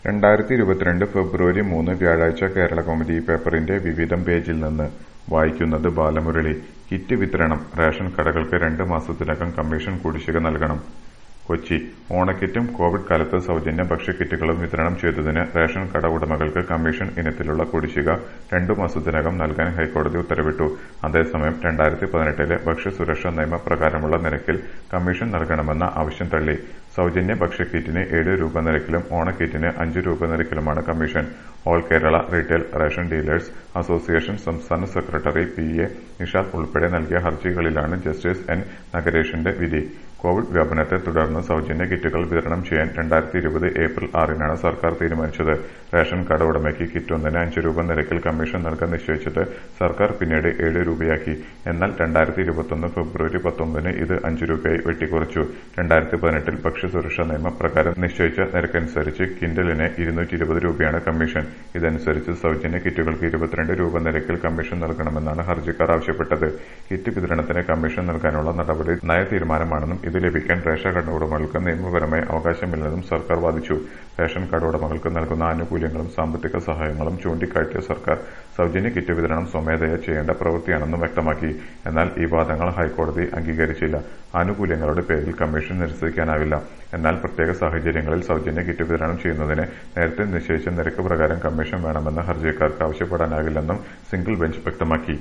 2022 ഫെബ്രുവരി 3 വ്യാഴാഴ്ച കേരളകൗമുദി പേപ്പറിന്റെ വിവിധം പേജിൽ നിന്ന് വായിക്കുന്നത് ബാലമുരളി. കിറ്റ് വിതരണം. റേഷൻ കടകൾക്ക് 2 മാസത്തിനകം കമ്മീഷൻ കുടിശ്ശിക നൽകണം. കൊച്ചി. ഓണക്കിറ്റും കോവിഡ് കാലത്ത് സൗജന്യ ഭക്ഷ്യക്കിറ്റുകളും വിതരണം ചെയ്തതിന് റേഷൻ കട ഉടമകൾക്ക് കമ്മീഷൻ ഇനത്തിലുള്ള കുടിശ്ശിക 2 മാസത്തിനകം നൽകാൻ ഹൈക്കോടതി ഉത്തരവിട്ടു. അതേസമയം 2018 ഭക്ഷ്യസുരക്ഷാ നിയമപ്രകാരമുള്ള നിരക്കിൽ കമ്മീഷൻ നൽകണമെന്ന ആവശ്യം തള്ളി. സൗജന്യ ഭക്ഷ്യക്കിറ്റിന് 7 രൂപ നിരക്കിലും ഓണക്കിറ്റിന് 5 രൂപ നിരക്കിലുമാണ് commission. All Kerala retail ration dealers association സംസ്ഥാന സെക്രട്ടറി PA നിഷാദ് ഉൾപ്പെടെ നൽകിയ ഹർജികളിലാണ് ജസ്റ്റിസ് N നഗരേഷിന്റെ വിധി. കോവിഡ് വ്യാപനത്തെ തുടർന്ന് സൗജന്യ കിറ്റുകൾ വിതരണം ചെയ്യാൻ 2020 ഏപ്രിൽ 6-നാണ് സർക്കാർ തീരുമാനിച്ചത്. റേഷൻ കട ഉടമയ്ക്ക് കിറ്റൊന്നിന് 5 രൂപ നിരക്കിൽ കമ്മീഷൻ നൽകാൻ നിശ്ചയിച്ചത് സർക്കാർ പിന്നീട് 7 രൂപയാക്കി. എന്നാൽ 2021 ഫെബ്രുവരി 19-ന് ഇത് 5 രൂപയായി വെട്ടിക്കുറച്ചു. 2018 ഭക്ഷ്യസുരക്ഷാ നിയമപ്രകാരം നിശ്ചയിച്ച നിരക്കനുസരിച്ച് ക്വിന്റലിന് 220 രൂപയാണ് കമ്മീഷൻ. ഇതനുസരിച്ച് സൗജന്യ കിറ്റുകൾക്ക് 22 രൂപ നിരക്കിൽ കമ്മീഷൻ നൽകണമെന്നാണ് ഹർജിക്കാർ ആവശ്യപ്പെട്ടത്. കിറ്റ് വിതരണത്തിന് കമ്മീഷൻ നൽകാനുള്ള നടപടി നയതീരുമാനമാണെന്നും ഇത് ലഭിക്കാൻ റേഷൻ കട ഉടമകൾക്ക് നിയമപരമായ അവകാശമില്ലെന്നും സർക്കാർ വാദിച്ചു. റേഷൻ കട ഉടമകൾക്ക് നൽകുന്ന ആനുകൂല്യങ്ങളും സാമ്പത്തിക സഹായങ്ങളും ചൂണ്ടിക്കാട്ടിയ സർക്കാർ സൗജന്യ കിറ്റ് വിതരണം സ്വമേധയാ ചെയ്യേണ്ട പ്രവൃത്തിയാണെന്നും വ്യക്തമാക്കി. എന്നാൽ ഈ വാദങ്ങൾ ഹൈക്കോടതി അംഗീകരിച്ചില്ല. ആനുകൂല്യങ്ങളുടെ പേരിൽ കമ്മീഷൻ നിരസിക്കാനാവില്ല. എന്നാൽ പ്രത്യേക സാഹചര്യങ്ങളിൽ സൗജന്യ കിറ്റ് വിതരണം ചെയ്യുന്നതിന് നേരത്തെ നിശ്ചയിച്ച നിരക്ക് പ്രകാരം കമ്മീഷൻ വേണമെന്ന് ഹർജിക്കാർക്ക് ആവശ്യപ്പെടാനാകില്ലെന്നും സിംഗിൾ ബെഞ്ച് വ്യക്തമാക്കി.